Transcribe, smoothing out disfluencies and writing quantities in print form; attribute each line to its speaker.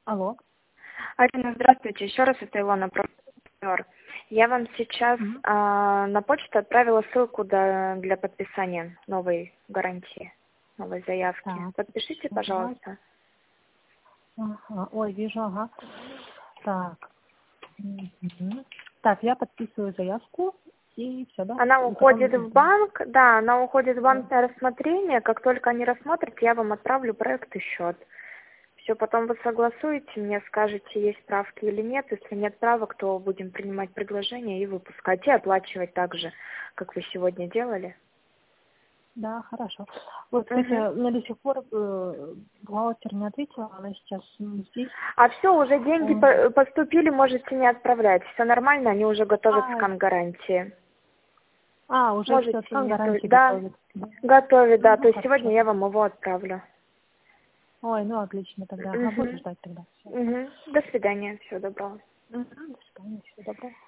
Speaker 1: Алло.
Speaker 2: Алина, здравствуйте. Еще раз это Илона, партнер. Я вам сейчас
Speaker 1: Мгм.
Speaker 2: на почту отправила ссылку для подписания новой гарантии, новой заявки.
Speaker 1: Так,
Speaker 2: Подпишите,
Speaker 1: давай.
Speaker 2: пожалуйста.
Speaker 1: Ага. Ой, вижу, ага. Так. Мгм. Так, я подписываю заявку и все, да?
Speaker 2: Она
Speaker 1: И
Speaker 2: уходит
Speaker 1: потом...
Speaker 2: в банк, да, она уходит в банк на рассмотрение. Как только они рассмотрят, я вам отправлю проект и счет. Все, потом вы согласуете, мне скажете, есть правки или нет. Если нет правок, то будем принимать предложение и выпускать, и оплачивать так же, как вы сегодня делали.
Speaker 1: Да, хорошо. Вот, кстати,
Speaker 2: Мгм.
Speaker 1: мне до сих пор бухгалтер не ответила, она сейчас здесь.
Speaker 2: А все, уже деньги
Speaker 1: М.
Speaker 2: поступили, можете не отправлять. Все нормально, они уже готовят
Speaker 1: А,
Speaker 2: скан гарантии.
Speaker 1: уже все,
Speaker 2: Можете
Speaker 1: ткан
Speaker 2: не то.
Speaker 1: гарантии
Speaker 2: Да,
Speaker 1: готовит. Да.
Speaker 2: готовят, да. То
Speaker 1: Ну,
Speaker 2: есть сегодня
Speaker 1: хорошо.
Speaker 2: я вам его отправлю.
Speaker 1: Ой, ну отлично тогда. Ага, буду
Speaker 2: Мгм.
Speaker 1: ждать тогда. Все.
Speaker 2: Мгм. До свидания, всего доброго.
Speaker 1: До свидания, всего доброго.